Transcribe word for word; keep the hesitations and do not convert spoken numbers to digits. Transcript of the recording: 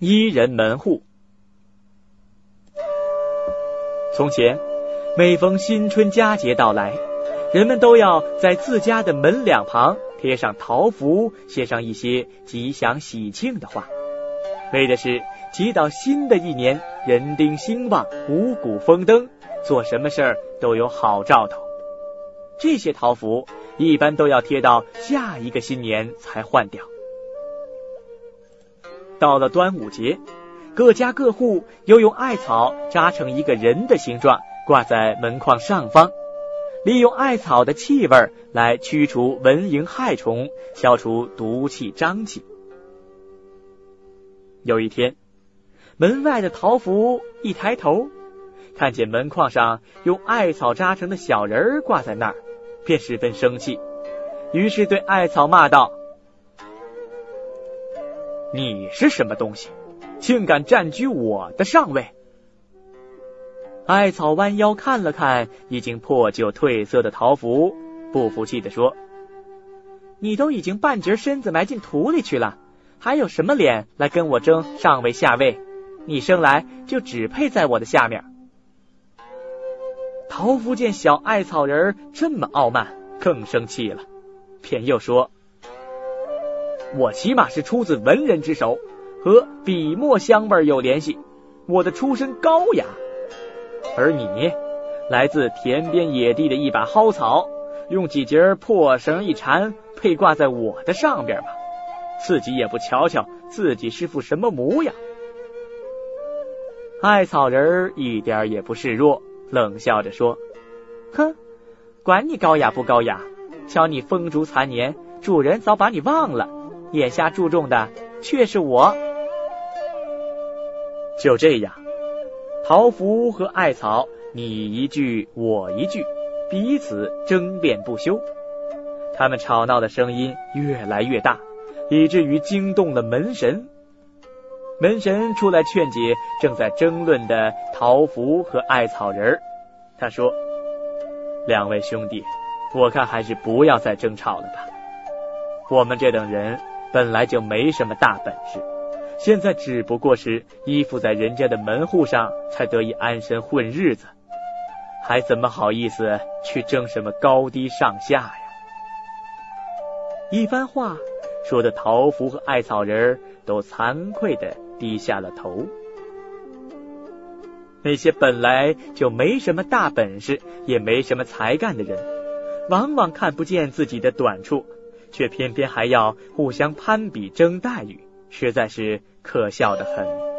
一人门户。从前，每逢新春佳节到来，人们都要在自家的门两旁贴上桃符，写上一些吉祥喜庆的话，为的是祈祷新的一年人丁兴旺，五谷丰登，做什么事儿都有好兆头。这些桃符一般都要贴到下一个新年才换掉。到了端午节，各家各户又用艾草扎成一个人的形状，挂在门框上方，利用艾草的气味来驱除蚊蝇害虫，消除毒气瘴气。有一天，门外的桃符一抬头，看见门框上用艾草扎成的小人挂在那儿，便十分生气，于是对艾草骂道：你是什么东西，竟敢占据我的上位？艾草弯腰看了看已经破旧褪色的桃符，不服气地说：你都已经半截身子埋进土里去了，还有什么脸来跟我争上位下位？你生来就只配在我的下面。桃符见小艾草人这么傲慢，更生气了，便又说：我起码是出自文人之手，和笔墨香味有联系，我的出身高雅，而你来自田边野地的一把蒿草，用几节破绳一缠，配挂在我的上边吧，自己也不瞧瞧自己是副什么模样。艾草人一点也不示弱，冷笑着说：哼，管你高雅不高雅，瞧你风烛残年，主人早把你忘了，眼下注重的却是我。就这样，桃符和艾草你一句我一句，彼此争辩不休。他们吵闹的声音越来越大，以至于惊动了门神。门神出来劝解正在争论的桃符和艾草人，他说：两位兄弟，我看还是不要再争吵了吧。我们这等人本来就没什么大本事，现在只不过是依附在人家的门户上才得以安身混日子，还怎么好意思去争什么高低上下呀？一番话说的桃符和艾草人都惭愧地低下了头。那些本来就没什么大本事也没什么才干的人，往往看不见自己的短处，却偏偏还要互相攀比争待遇，实在是可笑得很。